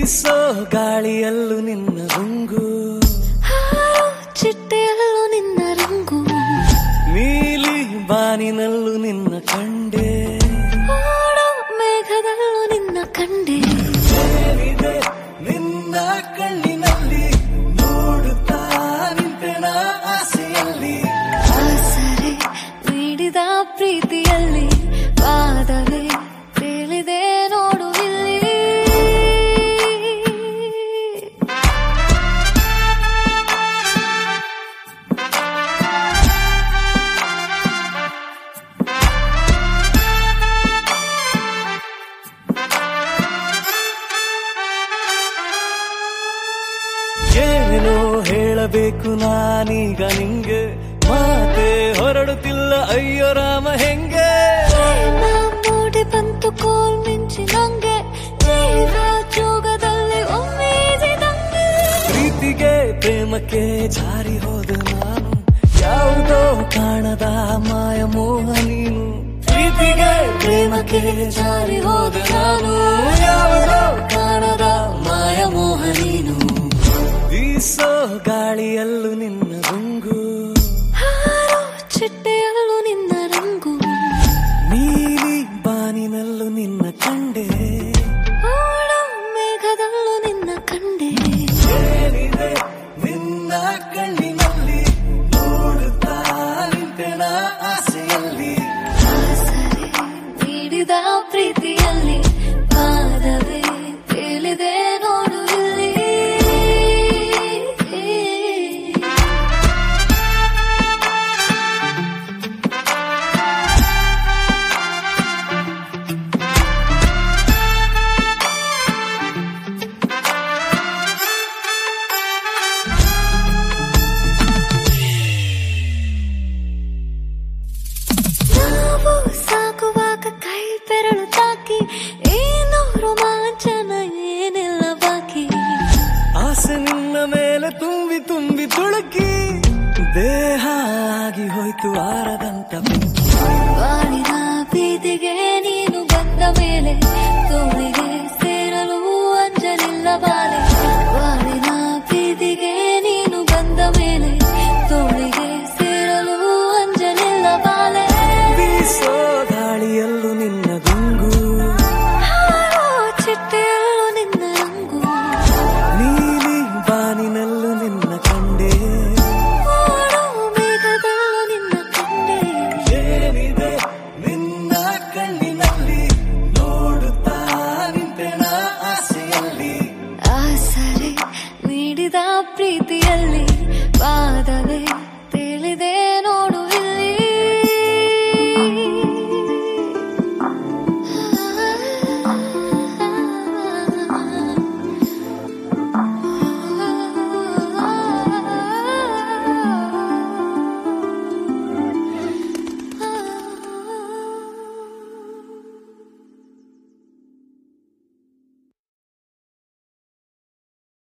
ಬೀಸೋ ಗಾಳಿಯಲ್ಲೂ ನಿನ್ನ ರಂಗು, ಚಿಟ್ಟೆಯಲ್ಲೂ ನಿನ್ನ ರಂಗು, ನೀಲಿ ಬಾನಿನಲ್ಲೂ ನಿನ್ನ ಕಂಡೆ, ಮೇಘದಲ್ಲೂ ನಿನ್ನ ಕಂಡೆ. ಏನಿದೆ ನಿನ್ನ ಕಣ್ಣಿನಲ್ಲಿ ನೋಡುತ್ತಾ ನಿಂತೆನ ಆಸೆಯಲ್ಲಿ, ಆಸರೆ ನೀಡಿದ ಪ್ರೀತಿಯಲ್ಲಿ ಪಾದವೇ ತೇಲಿದೆ ನೋಡು ಇಲ್ಲಿ. ಏನೋ ಹೇಳಬೇಕು ನಾನೀಗ ನಿಂಗೆ, ಮಾತೆ ಹೊರಡುತ್ತಿಲ್ಲ ಅಯ್ಯೋ ರಾಮ ಹೆಂಗೆ. ಮೂಡಿ ಬಂತು ಕೋಲ್ ಮಿಂಚಿ ನಂಗೆ, ಜೀವ ಜೋಗದಲ್ಲಿ ಒಮ್ಮೆದಂಗೆ. ಪ್ರೀತಿಗೆ ಪ್ರೇಮಕ್ಕೆ ಜಾರಿ ಹೋದ ನಾನು, ಯಾವುದೋ ಕಾಣದ ಮಾಯ ಮೋಹ ನೀನು. ಪ್ರೀತಿಗೆ ಪ್ರೇಮಕ್ಕೆ ಜಾರಿ ಹೋದ ನಾನು, ಯಾವುದೋ ಕಾಣದ ಮಾಯ ಮೋಹ ನೀನು. ಬೀಸೋ ಗಾಳಿಯಲ್ಲೂ ನಿನ್ನ ರಂಗು, ಚಿಟ್ಟೆಯಲ್ಲೂ ನಿನ್ನ ರಂಗು, ನೀಲಿ ಬಾನಿನಲ್ಲೂ ನಿನ್ನ ಕಂಡೆ, ಮೇಘದಲ್ಲೂ ನಿನ್ನ ಕಂಡೆ. ಏನಿದೆ ನಿನ್ನ ಕಣ್ಣಿನಲ್ಲಿ ನೋಡುತ್ತಾ ನಿಂತೆನ ಆಸೆಯಲ್ಲಿ, ಆಸರೆ ನೀಡಿದ ಪ್ರೀತಿಯಲ್ಲಿ ಪಾದವೇ ತೇಲಿದೆ ನೋಡು ಇಲ್ಲಿ. ನಾವು ಸಾಕುವಾಗ ಕೈ ಬೆರಳು ತಾಕಿ, ಏನೋ ರೋಮಾಂಚನ ಏನೆಲ್ಲ ಬಾಕಿ. ಆಸೆ ನಿನ್ನ ಮೇಲೆ ತುಂಬಿ ತುಂಬಿ ತುಳುಕಿ, ದೇಹ ಆಗಿ ಹೋಯ್ತು ಆರ